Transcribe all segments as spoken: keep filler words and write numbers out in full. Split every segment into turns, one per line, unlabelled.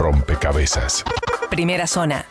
rompecabezas.
Primera zona.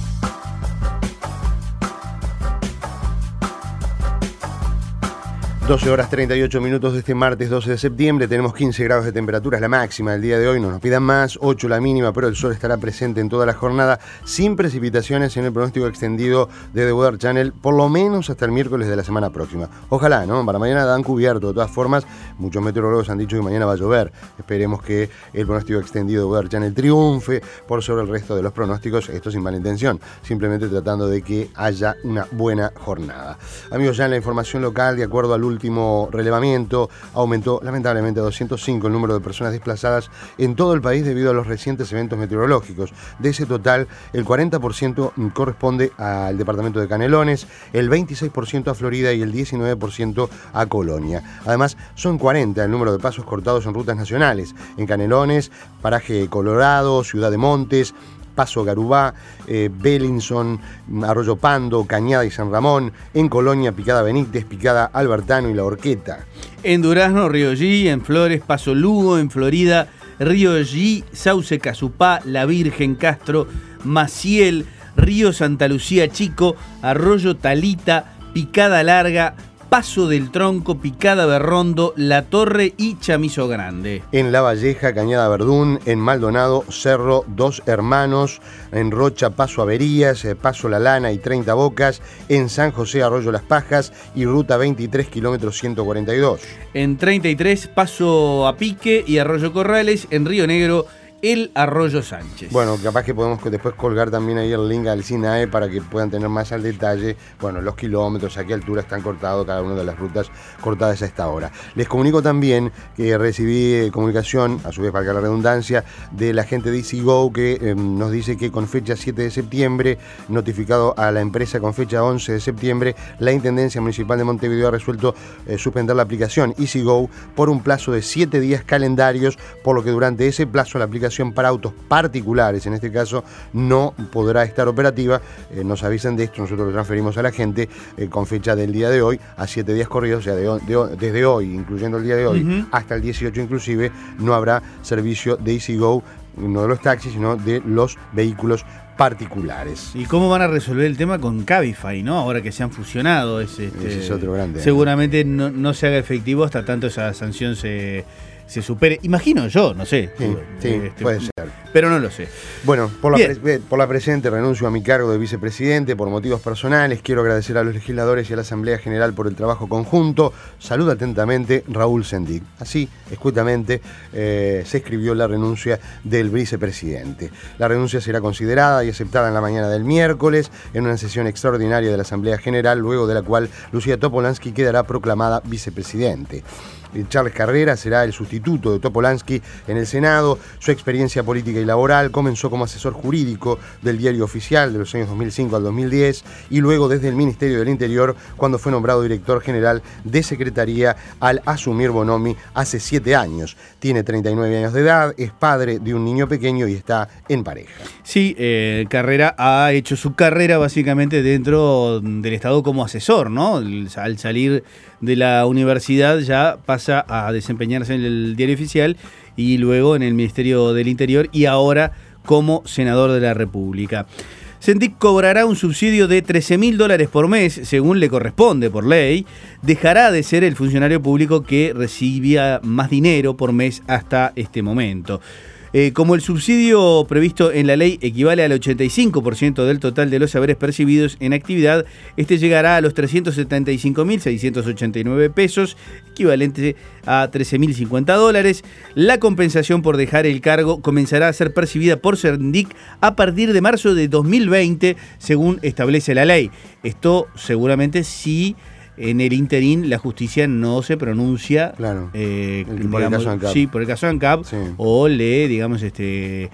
doce horas treinta y ocho minutos de este martes doce de septiembre, tenemos quince grados de temperatura, es la máxima del día de hoy, no nos pidan más, ocho la mínima, pero el sol estará presente en toda la jornada, sin precipitaciones en el pronóstico extendido de The Weather Channel, por lo menos hasta el miércoles de la semana próxima. Ojalá, ¿no? Para mañana dan cubierto, de todas formas, muchos meteorólogos han dicho que mañana va a llover. Esperemos que el pronóstico extendido de Weather Channel triunfe por sobre el resto de los pronósticos, esto sin mala intención, simplemente tratando de que haya una buena jornada. Amigos, ya en la información local, de acuerdo al último último relevamiento, aumentó lamentablemente a doscientos cinco el número de personas desplazadas en todo el país debido a los recientes eventos meteorológicos. De ese total, el cuarenta por ciento corresponde al departamento de Canelones, el veintiséis por ciento a Florida y el diecinueve por ciento a Colonia. Además, son cuarenta el número de pasos cortados en rutas nacionales. En Canelones, Paraje Colorado, Ciudad de Montes, Paso Garubá, eh, Bellinson, Arroyo Pando, Cañada y San Ramón. En Colonia, Picada Benítez, Picada Albertano y La Horqueta.
En Durazno, Río G, en Flores, Paso Lugo, en Florida, Río G, Sauce Casupá, La Virgen, Castro, Maciel, Río Santa Lucía Chico, Arroyo Talita, Picada Larga, Paso del Tronco, Picada Berrondo, La Torre y Chamizo Grande.
En La Valleja, Cañada Verdún, en Maldonado, Cerro Dos Hermanos, en Rocha, Paso Averías, Paso La Lana y treinta Bocas, en San José, Arroyo Las Pajas y Ruta veintitrés, kilómetro ciento cuarenta y dos.
En treinta y tres, Paso a Pique y Arroyo Corrales, en Río Negro, el Arroyo Sánchez.
Bueno, capaz que podemos después colgar también ahí el link al SINAE para que puedan tener más al detalle, bueno, los kilómetros, a qué altura están cortados cada una de las rutas cortadas a esta hora. Les comunico también que recibí comunicación, a su vez valga la redundancia, de la gente de EasyGo que eh, nos dice que con fecha siete de septiembre, notificado a la empresa con fecha once de septiembre, la Intendencia Municipal de Montevideo ha resuelto eh, suspender la aplicación EasyGo por un plazo de siete días calendarios, por lo que durante ese plazo la aplicación para autos particulares, en este caso, no podrá estar operativa. Eh, nos avisan de esto, nosotros lo transferimos a la gente eh, con fecha del día de hoy a siete días corridos, o sea, de, de, desde hoy, incluyendo el día de hoy, uh-huh. hasta el dieciocho inclusive, no habrá servicio de EasyGo, no de los taxis, sino de los vehículos particulares.
¿Y cómo van a resolver el tema con Cabify, no? Ahora que se han fusionado. Es, este,
Ese es otro grande.
Seguramente no, no se haga efectivo hasta tanto esa sanción se... se supere, imagino yo, no sé.
Sí, sí este, puede ser.
Pero no lo sé.
Bueno, por la, pre- por la presente renuncio a mi cargo de vicepresidente por motivos personales. Quiero agradecer a los legisladores y a la Asamblea General por el trabajo conjunto. Saluda atentamente Raúl Sendic. Así, escuetamente, eh, se escribió la renuncia del vicepresidente. La renuncia será considerada y aceptada en la mañana del miércoles en una sesión extraordinaria de la Asamblea General, luego de la cual Lucía Topolansky quedará proclamada vicepresidente. Charles Carrera será el sustituto de Topolansky en el Senado. Su experiencia política y laboral comenzó como asesor jurídico del Diario Oficial de los años dos mil cinco al dos mil diez y luego desde el Ministerio del Interior cuando fue nombrado director general de Secretaría al asumir Bonomi hace siete años. Tiene treinta y nueve años de edad, es padre de un niño pequeño y está en pareja.
Sí, eh, Carrera ha hecho su carrera básicamente dentro del Estado como asesor, ¿no? Al salir de la universidad ya pasa a desempeñarse en el Diario Oficial y luego en el Ministerio del Interior y ahora como senador de la República. Sendic cobrará un subsidio de trece mil dólares por mes, según le corresponde por ley. Dejará de ser el funcionario público que recibía más dinero por mes hasta este momento. Eh, como el subsidio previsto en la ley equivale al ochenta y cinco por ciento del total de los haberes percibidos en actividad, este llegará a los trescientos setenta y cinco mil seiscientos ochenta y nueve pesos, equivalente a trece mil cincuenta dólares. La compensación por dejar el cargo comenzará a ser percibida por Sendic a partir de marzo de dos mil veinte, según establece la ley. Esto seguramente sí. En el interín la justicia no se pronuncia
claro,
eh,
el,
digamos,
por el caso ANCAP.
Sí, por el caso ANCAP, sí. O le, digamos, este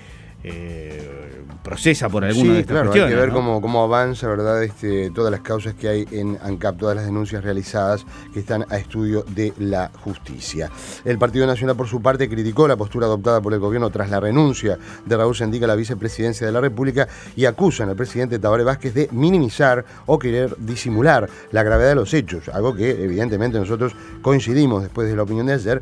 eh, procesa por alguna
sí,
de estas
claro,
cuestiones.
Hay que ver
¿no?
cómo, cómo avanza, ¿verdad? Este, todas las causas que hay en ANCAP, todas las denuncias realizadas que están a estudio de la justicia. El Partido Nacional, por su parte, criticó la postura adoptada por el gobierno tras la renuncia de Raúl Sendic a la vicepresidencia de la República y acusan al presidente Tabaré Vázquez de minimizar o querer disimular la gravedad de los hechos, algo que evidentemente nosotros coincidimos después de la opinión de ayer,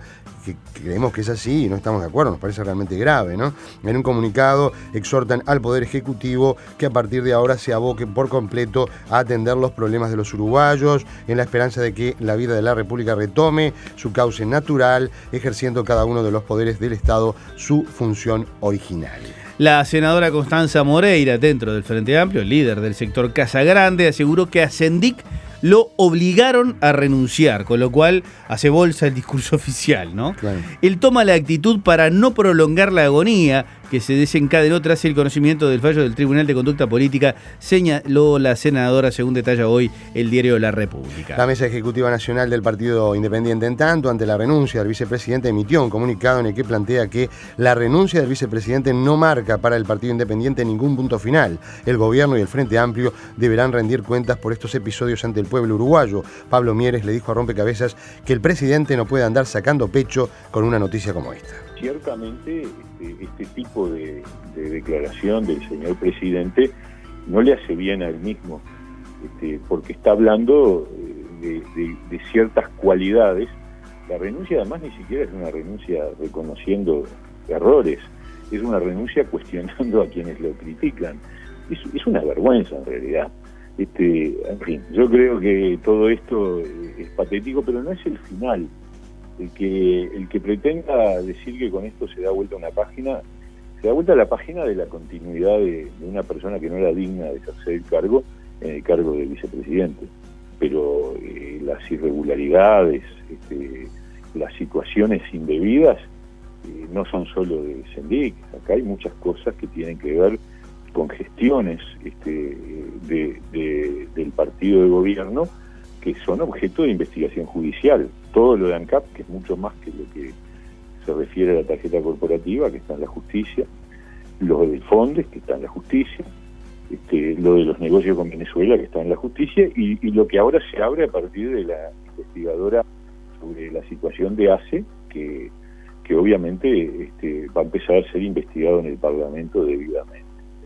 que creemos que es así y no estamos de acuerdo, nos parece realmente grave, ¿no? En un comunicado exhortan al Poder Ejecutivo que a partir de ahora se aboque por completo a atender los problemas de los uruguayos, en la esperanza de que la vida de la República retome su cauce natural, ejerciendo cada uno de los poderes del Estado su función original.
La senadora Constanza Moreira, dentro del Frente Amplio, líder del sector Casa Grande, aseguró que a Sendik lo obligaron a renunciar, con lo cual hace bolsa el discurso oficial, ¿no?
Claro.
Él toma la actitud para no prolongar la agonía que se desencadenó tras el conocimiento del fallo del Tribunal de Conducta Política, señaló la senadora, según detalla hoy el diario La República.
La Mesa Ejecutiva Nacional del Partido Independiente, en tanto, ante la renuncia del vicepresidente, emitió un comunicado en el que plantea que la renuncia del vicepresidente no marca para el Partido Independiente ningún punto final. El gobierno y el Frente Amplio deberán rendir cuentas por estos episodios ante el pueblo uruguayo. Pablo Mieres le dijo a Rompecabezas que el presidente no puede andar sacando pecho con una noticia como esta.
Ciertamente este, este tipo de, de declaración del señor presidente no le hace bien a él mismo, este, porque está hablando de, de, de ciertas cualidades. La renuncia además ni siquiera es una renuncia reconociendo errores, es una renuncia cuestionando a quienes lo critican. Es, es una vergüenza en realidad. Este, en fin, yo creo que todo esto es patético, pero no es el final. El que, el que pretenda decir que con esto se da vuelta una página, se da vuelta la página de la continuidad de, de una persona que no era digna de ejercer el cargo, en el cargo de vicepresidente. Pero eh, las irregularidades, este, las situaciones indebidas, eh, no son solo de Sendik. Acá hay muchas cosas que tienen que ver con gestiones este, de, de, del partido de gobierno que son objeto de investigación judicial. Todo lo de ANCAP, que es mucho más que lo que se refiere a la tarjeta corporativa, que está en la justicia, lo del Fondes, que está en la justicia, este, lo de los negocios con Venezuela, que está en la justicia, y, y lo que ahora se abre a partir de la investigadora sobre la situación de ACE, que, que obviamente este, va a empezar a ser investigado en el Parlamento debidamente.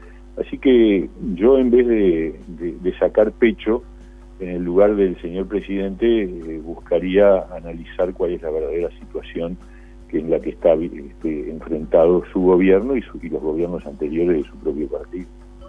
Así que yo, en vez de, de, de sacar pecho en el lugar del señor presidente, eh, buscaría analizar cuál es la verdadera situación que en la que está este, enfrentado su gobierno y, su, y los gobiernos anteriores de su propio partido.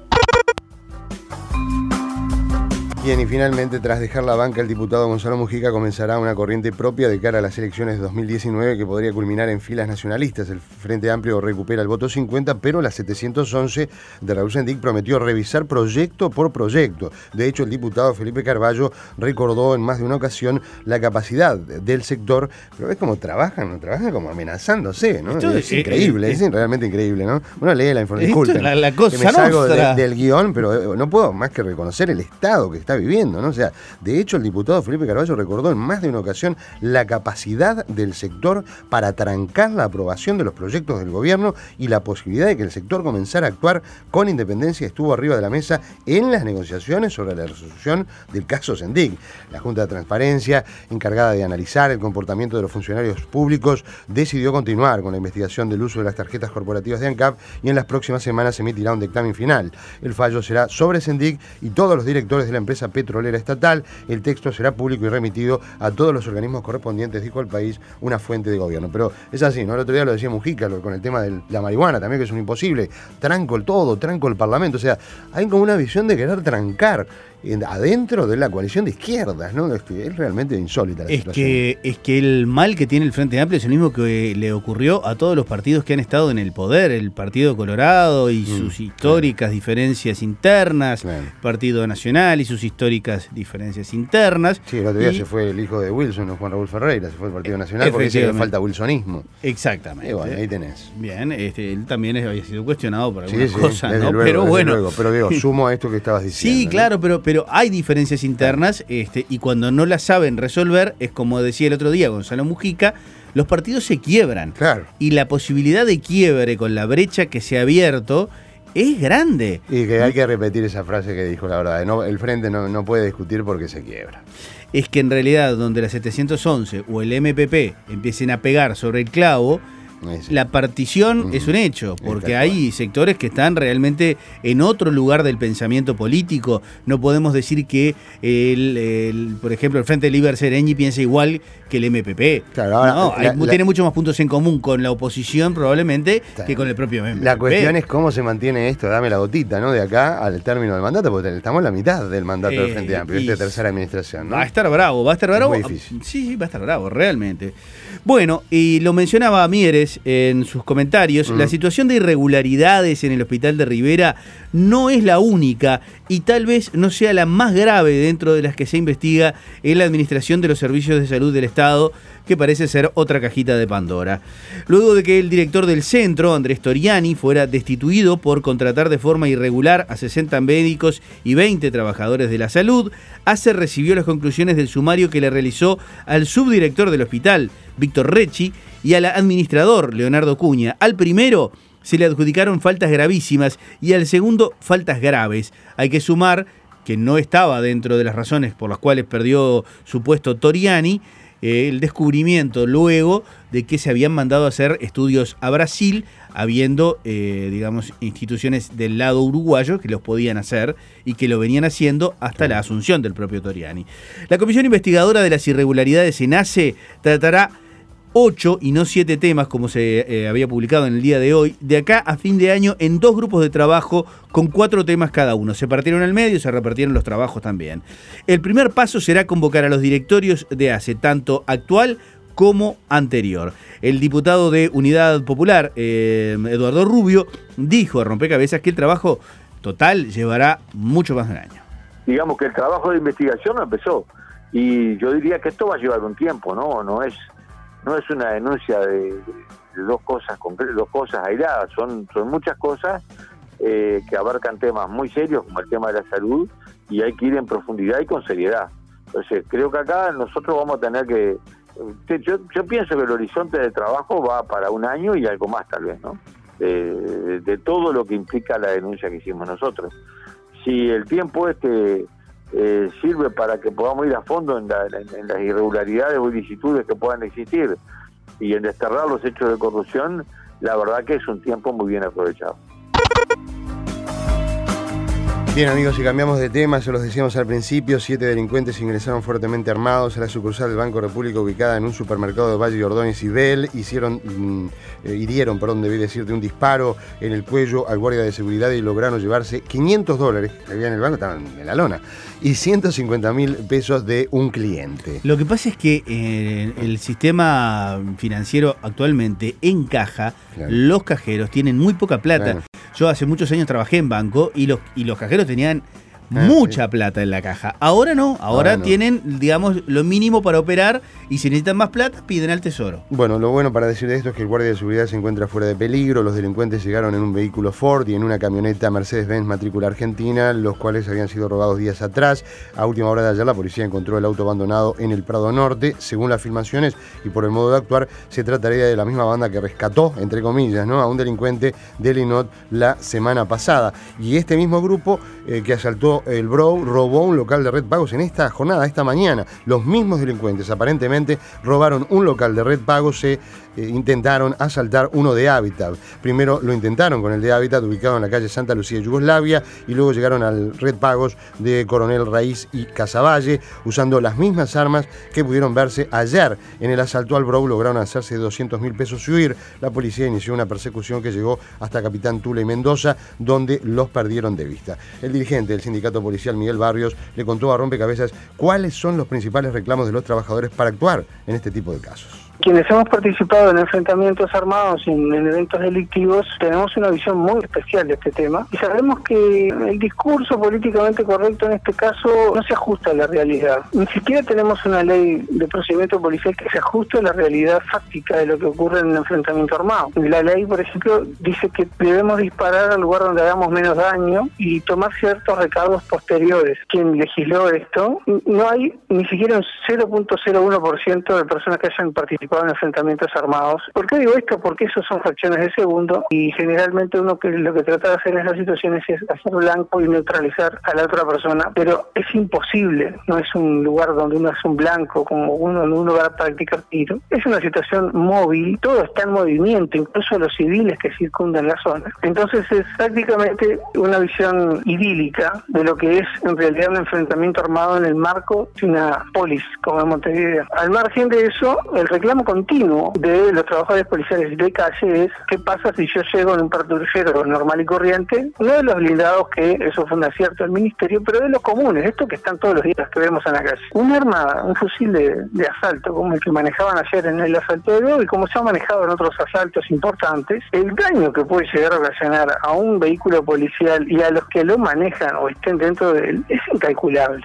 Bien, y finalmente, tras dejar la banca, el diputado Gonzalo Mujica comenzará una corriente propia de cara a las elecciones de dos mil diecinueve que podría culminar en filas nacionalistas. El Frente Amplio recupera el voto cincuenta, pero la setecientos once de Raúl Sendik prometió revisar proyecto por proyecto. De hecho, el diputado Felipe Carballo recordó en más de una ocasión la capacidad del sector, pero ves cómo trabajan, ¿no? Trabajan como amenazándose, ¿no?
Esto
es,
es
increíble, es,
es,
es realmente increíble, ¿no? Uno lee la información, disculpen,
la, la cosa
que me salgo
nostra.
de, del guión, pero no puedo más que reconocer el estado que está viviendo, ¿no? O sea, de hecho, el diputado Felipe Carballo recordó en más de una ocasión la capacidad del sector para trancar la aprobación de los proyectos del gobierno y la posibilidad de que el sector comenzara a actuar con independencia. Estuvo arriba de la mesa en las negociaciones sobre la resolución del caso Sendik. La Junta de Transparencia, encargada de analizar el comportamiento de los funcionarios públicos, decidió continuar con la investigación del uso de las tarjetas corporativas de ANCAP y en las próximas semanas se emitirá un dictamen final. El fallo será sobre Sendik y todos los directores de la empresa petrolera estatal. El texto será público y remitido a todos los organismos correspondientes, dijo el país, una fuente de gobierno. Pero es así, ¿no? El otro día lo decía Mujica con el tema de la marihuana también, que es un imposible. Tranco el todo, tranco el Parlamento. O sea, hay como una visión de querer trancar adentro de la coalición de izquierdas, ¿no? Es, que es realmente insólita la
es
situación.
Que, es que el mal que tiene el Frente Amplio es el mismo que le ocurrió a todos los partidos que han estado en el poder, el Partido Colorado y mm, sus históricas claro. diferencias internas, claro. Partido Nacional y sus históricas diferencias internas.
Sí, el otro día
y,
se fue el hijo de Wilson, Juan Raúl Ferreira, se fue al Partido Nacional porque dice que falta wilsonismo.
Exactamente.
Y bueno, ahí tenés.
Bien, este, él también había sido cuestionado por algunas
sí, sí,
cosas, ¿no?
Luego,
pero bueno.
Luego. Pero digo, sumo a esto que estabas diciendo.
Sí,
¿no?
claro, pero, pero hay diferencias internas este, y cuando no las saben resolver, es como decía el otro día Gonzalo Mujica, los partidos se quiebran.
Claro.
Y la posibilidad de quiebre con la brecha que se ha abierto es grande.
Y que hay que repetir esa frase que dijo, la verdad, no, el Frente no, no puede discutir porque se quiebra.
Es que en realidad donde la setecientos once o el M P P empiecen a pegar sobre el clavo,
Sí.
La partición mm. es un hecho, porque hay sectores que están realmente en otro lugar del pensamiento político. No podemos decir que, el, el, por ejemplo, el Frente Libre Sereñi piensa igual que el M P P. Claro, ahora, no, hay, la, tiene la, muchos más puntos en común con la oposición probablemente claro. que con el propio M P P.
La cuestión es cómo se mantiene esto, dame la gotita, ¿no? De acá al término del mandato, porque estamos en la mitad del mandato eh, del Frente Amplio, esta tercera administración, ¿no?
Va a estar bravo, va a estar bravo.
Es muy difícil.
Sí, va a estar bravo, realmente. Bueno, y lo mencionaba Mieres en sus comentarios, mm. la situación de irregularidades en el hospital de Rivera no es la única y tal vez no sea la más grave dentro de las que se investiga en la administración de los servicios de salud del Estado, que parece ser otra cajita de Pandora. Luego de que el director del centro, Andrés Toriani, fuera destituido por contratar de forma irregular a sesenta médicos y veinte trabajadores de la salud, ACE recibió las conclusiones del sumario que le realizó al subdirector del hospital, Víctor Recci, y al administrador, Leonardo Cuña. Al primero se le adjudicaron faltas gravísimas y al segundo faltas graves. Hay que sumar que no estaba dentro de las razones por las cuales perdió su puesto Toriani, eh, el descubrimiento luego de que se habían mandado a hacer estudios a Brasil, habiendo, eh, digamos, instituciones del lado uruguayo que los podían hacer y que lo venían haciendo hasta la asunción del propio Toriani. La Comisión Investigadora de las Irregularidades en ACE tratará ocho y no siete temas, como se eh, había publicado en el día de hoy, de acá a fin de año en dos grupos de trabajo con cuatro temas cada uno. Se partieron al medio, se repartieron los trabajos también. El primer paso será convocar a los directorios de ACE, tanto actual como anterior. El diputado de Unidad Popular, eh, Eduardo Rubio, dijo a Rompecabezas que el trabajo total llevará mucho más de un año.
Digamos que el trabajo de investigación no empezó, y yo diría que esto va a llevar un tiempo, ¿no? No es no es una denuncia de, de dos cosas concretas, dos cosas aisladas, son, son muchas cosas eh, que abarcan temas muy serios como el tema de la salud, y hay que ir en profundidad y con seriedad. Entonces creo que acá nosotros vamos a tener que, yo, yo pienso que el horizonte de trabajo va para un año y algo más tal vez, ¿no? De, de, de todo lo que implica la denuncia que hicimos nosotros. Si el tiempo este Eh, sirve para que podamos ir a fondo en, la, en, en las irregularidades o ilicitudes que puedan existir y en desterrar los hechos de corrupción, la verdad que es un tiempo muy bien aprovechado.
Bien, amigos, si cambiamos de tema, se los decíamos al principio, siete delincuentes ingresaron fuertemente armados a la sucursal del Banco República ubicada en un supermercado de Valle Ordóñez y Bell, hicieron, mm, eh, hirieron, perdón, debí decir, de un disparo en el cuello al guardia de seguridad y lograron llevarse quinientos dólares, que había en el banco, estaban en la lona, y ciento cincuenta mil pesos de un cliente.
Lo que pasa es que eh, el sistema financiero actualmente encaja, claro. Los cajeros tienen muy poca plata. Claro. Yo hace muchos años trabajé en banco y los, y los cajeros tenían ah, mucha sí. plata en la caja. Ahora no, ahora, ahora no. tienen, digamos, lo mínimo para operar y si necesitan más plata, piden al tesoro.
Bueno, lo bueno para decir de esto es que el guardia de seguridad se encuentra fuera de peligro. Los delincuentes llegaron en un vehículo Ford y en una camioneta Mercedes-Benz matrícula argentina, los cuales habían sido robados días atrás. A última hora de ayer la policía encontró el auto abandonado en el Prado Norte. Según las filmaciones y por el modo de actuar, se trataría de la misma banda que rescató, entre comillas, ¿no?, a un delincuente del I N O T la semana pasada. Y este mismo grupo eh, que asaltó el Brow robó un local de Red Pagos en esta jornada, esta mañana. Los mismos delincuentes aparentemente robaron un local de Red Pagos, se eh, intentaron asaltar uno de Hábitat. Primero lo intentaron con el de Hábitat, ubicado en la calle Santa Lucía, Yugoslavia, y luego llegaron al Red Pagos de Coronel Raíz y Casaballe, usando las mismas armas que pudieron verse ayer en el asalto al Brow. Lograron hacerse doscientos mil pesos y huir. La policía inició una persecución que llegó hasta Capitán Tula y Mendoza, donde los perdieron de vista. El dirigente del sindicato policial, Miguel Barrios, le contó a Rompecabezas cuáles son los principales reclamos de los trabajadores para actuar en este tipo de casos.
Quienes hemos participado en enfrentamientos armados y en, en eventos delictivos tenemos una visión muy especial de este tema y sabemos que el discurso políticamente correcto en este caso no se ajusta a la realidad. Ni siquiera tenemos una ley de procedimiento policial que se ajuste a la realidad fáctica de lo que ocurre en un enfrentamiento armado. La ley, por ejemplo, dice que debemos disparar al lugar donde hagamos menos daño y tomar ciertos recados posteriores. Quien legisló esto, no hay ni siquiera un cero punto cero uno por ciento de personas que hayan participado participado en enfrentamientos armados. ¿Por qué digo esto? Porque esos son fracciones de segundo y generalmente uno que lo que trata de hacer en esas situaciones es hacer blanco y neutralizar a la otra persona, pero es imposible, no es un lugar donde uno es un blanco, como uno, donde uno va a practicar tiro. Es una situación móvil, todo está en movimiento, incluso los civiles que circundan la zona. Entonces es prácticamente una visión idílica de lo que es en realidad un enfrentamiento armado en el marco de una polis, como en Montevideo. Al margen de eso, el reclamo continuo de los trabajadores policiales de calle es ¿qué pasa si yo llego en un patrullero normal y corriente? No de los blindados, que eso fue un acierto del ministerio, pero de los comunes, esto que están todos los días que vemos en la calle. Un arma, un fusil de, de asalto, como el que manejaban ayer en el asalto de Beo y como se ha manejado en otros asaltos importantes, el daño que puede llegar a ocasionar a un vehículo policial y a los que lo manejan o estén dentro de él es incalculable.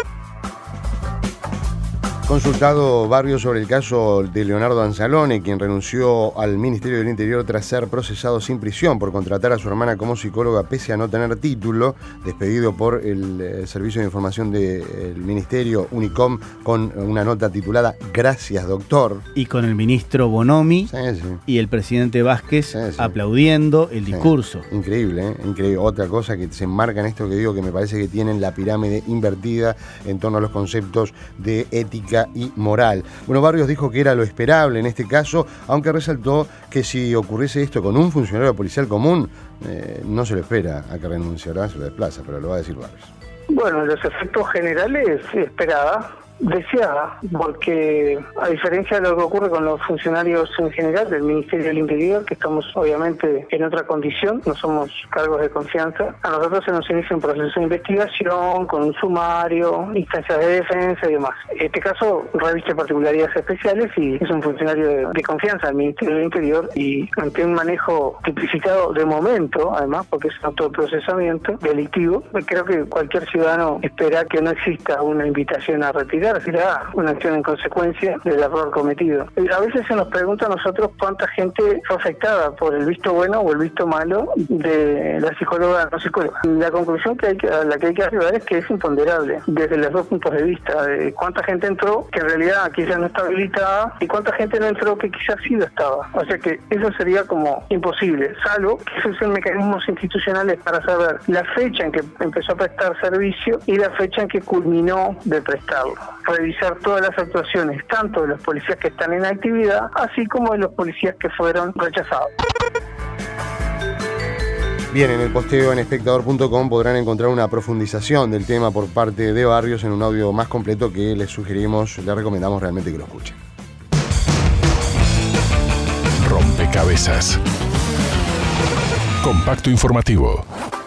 Consultado Barrios sobre el caso de Leonardo Anzalone, quien renunció al Ministerio del Interior tras ser procesado sin prisión por contratar a su hermana como psicóloga pese a no tener título, despedido por el eh, Servicio de Información del Ministerio Unicom con una nota titulada Gracias, doctor.
Y con el ministro Bonomi
sí, sí.
y el presidente Vázquez
sí, sí.
aplaudiendo el discurso.
Sí. Increíble, ¿eh? Increíble. Otra cosa que se enmarca en esto que digo, que me parece que tienen la pirámide invertida en torno a los conceptos de ética y moral. Bueno, Barrios dijo que era lo esperable en este caso, aunque resaltó que si ocurriese esto con un funcionario policial común, eh, no se lo espera a que renunciará, se lo desplaza, pero lo va a decir Barrios.
Bueno, los efectos generales se esperaba, deseada, porque a diferencia de lo que ocurre con los funcionarios en general del Ministerio del Interior, que estamos obviamente en otra condición, no somos cargos de confianza, a nosotros se nos inicia un proceso de investigación con un sumario, instancias de defensa y demás. En este caso reviste particularidades especiales y es un funcionario de, de confianza del Ministerio del Interior y ante un manejo tipificado de momento, además, porque es un autoprocesamiento delictivo, creo que cualquier ciudadano espera que no exista una invitación a retirar, será una acción en consecuencia del error cometido. A veces se nos pregunta a nosotros cuánta gente fue afectada por el visto bueno o el visto malo de la psicóloga no psicóloga. La conclusión que hay que, a la que hay que arribar es que es imponderable desde los dos puntos de vista, de cuánta gente entró que en realidad quizás no está habilitada y cuánta gente no entró que quizás sí lo estaba. O sea que eso sería como imposible, salvo que esos son mecanismos institucionales para saber la fecha en que empezó a prestar servicio y la fecha en que culminó de prestarlo. Revisar todas las actuaciones, tanto de los policías que están en actividad, así como de los policías que fueron rechazados.
Bien, en el posteo en espectador punto com podrán encontrar una profundización del tema por parte de Barrios en un audio más completo que les sugerimos, les recomendamos realmente que lo escuchen.
Rompecabezas. Compacto informativo.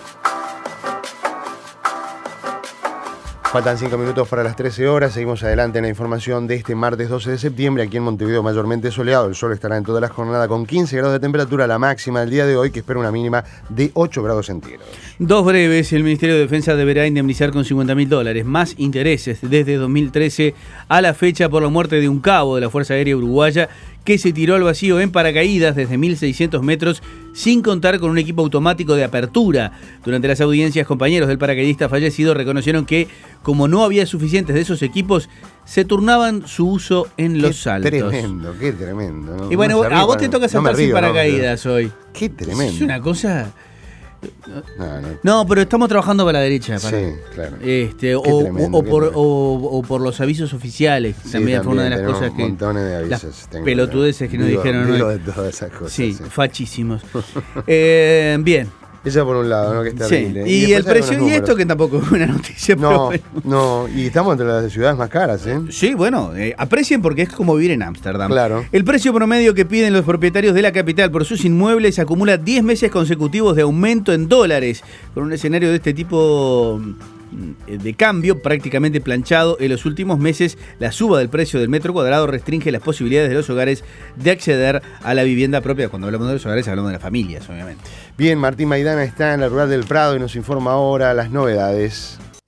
Faltan cinco minutos para las trece horas, seguimos adelante en la información de este martes doce de septiembre, aquí en Montevideo mayormente soleado, el sol estará en toda la jornada con quince grados de temperatura, la máxima del día de hoy que espera una mínima de ocho grados centígrados.
Dos breves, el Ministerio de Defensa deberá indemnizar con cincuenta mil dólares, más intereses desde dos mil trece a la fecha por la muerte de un cabo de la Fuerza Aérea Uruguaya que se tiró al vacío en paracaídas desde mil seiscientos metros sin contar con un equipo automático de apertura. Durante las audiencias, compañeros del paracaidista fallecido reconocieron que, como no había suficientes de esos equipos, se turnaban su uso en
qué
los saltos.
Tremendo, qué tremendo. ¿no?
Y bueno,
no
a vos te
cuando...
toca saltar no sin paracaídas no, hoy.
Qué tremendo.
Es una cosa...
No, no.
no, pero estamos trabajando para la derecha. Para,
sí, claro.
Este, o, tremendo, o, por, o, o por los avisos oficiales. Sí, también, también fue una de las cosas que...
montones de avisos.
Las pelotudeces que nos
digo,
dijeron.
Digo
¿no?
de todas esas cosas.
Sí,
sí.
fachísimos. eh, bien.
Eso por un lado, ¿no? Que está terrible.
Sí. Y, y el precio, y esto que tampoco es una noticia.
No,
pero
bueno. no, y estamos entre las ciudades más caras, ¿eh?
Sí, bueno, eh, aprecien porque es como vivir en Ámsterdam.
Claro.
El precio promedio que piden los propietarios de la capital por sus inmuebles acumula diez meses consecutivos de aumento en dólares, con un escenario de este tipo de cambio prácticamente planchado. En los últimos meses, la suba del precio del metro cuadrado restringe las posibilidades de los hogares de acceder a la vivienda propia. Cuando hablamos de los hogares, hablamos de las familias, obviamente.
Bien, Martín Maidana está en la Rural del Prado y nos informa ahora las novedades.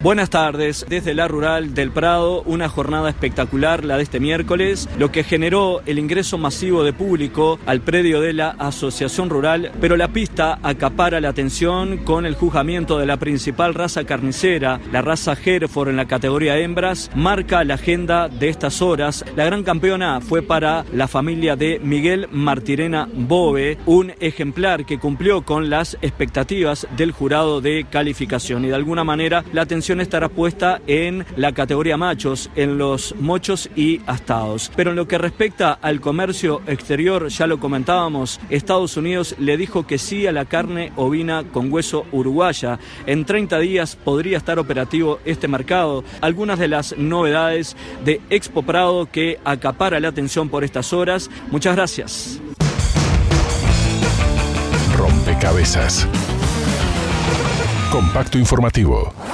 Buenas tardes, desde la Rural del Prado, una jornada espectacular la de este miércoles, lo que generó el ingreso masivo de público al predio de la Asociación Rural, pero la pista acapara la atención con el juzgamiento de la principal raza carnicera, la raza Hereford en la categoría hembras, marca la agenda de estas horas. La gran campeona fue para la familia de Miguel Martirena Bove, un ejemplar que cumplió con las expectativas del jurado de calificación y de alguna manera la atención estará puesta en la categoría machos, en los mochos y astados. Pero en lo que respecta al comercio exterior, ya lo comentábamos, Estados Unidos le dijo que sí a la carne ovina con hueso uruguaya. En treinta días podría estar operativo este mercado. Algunas de las novedades de Expo Prado que acapara la atención por estas horas. Muchas gracias.
Rompecabezas. Compacto informativo.